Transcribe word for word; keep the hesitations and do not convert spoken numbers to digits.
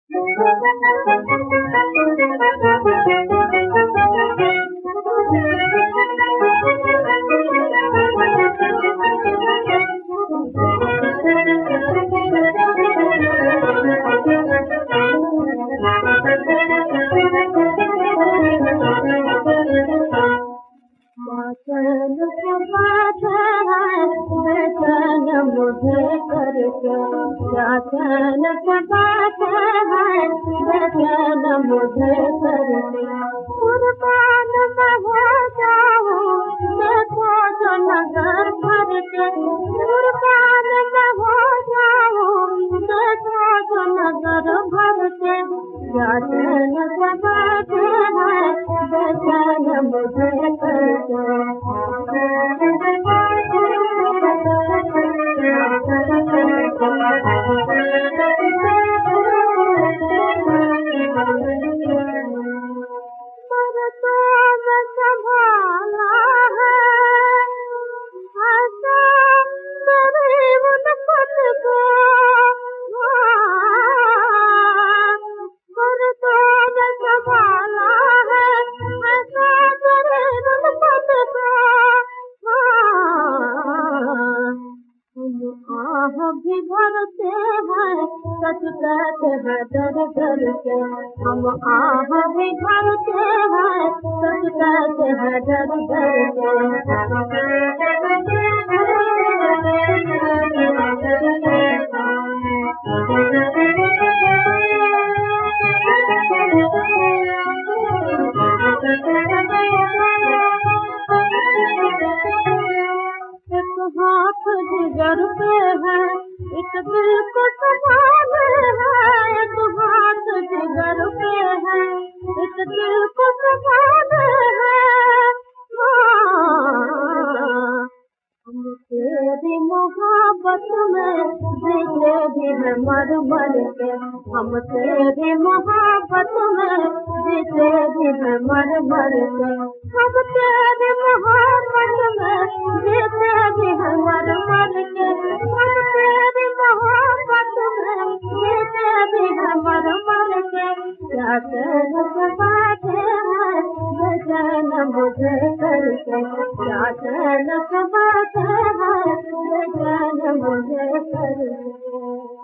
चैन से बात है बेचैन मुझे करके, क्या चैन से बात है बेचैन मुझे करके। कुर्बान मैं हो जाऊं देखो जो नजर भर के, कुर्बान मैं हो जाऊं देखो जो नजर भर के। क्या चैन से बात है बेचैन मुझे करके। भी भरते हैं सच कहते हैं डर डर के, हम आह भी भरते हैं सच कहते हैं डर डर के। एक हाथ जिगर पे है एक दिल को संभाले है, एक हाथ जिगर पे है एक दिल को संभाले है। हम तेरी मोहब्बत में जीते भी है मर मर के, हम तेरी मोहब्बत में जीते भी है मर मर के। हम तेरी मोहब्बत में जीते भी है मर मर के, हम तेरी मोहब्बत में जीते भी है मर मर के। क्या चैन से बात है बेचैन मुझे करके, क्या चैन से बात है बेचैन मुझे करके।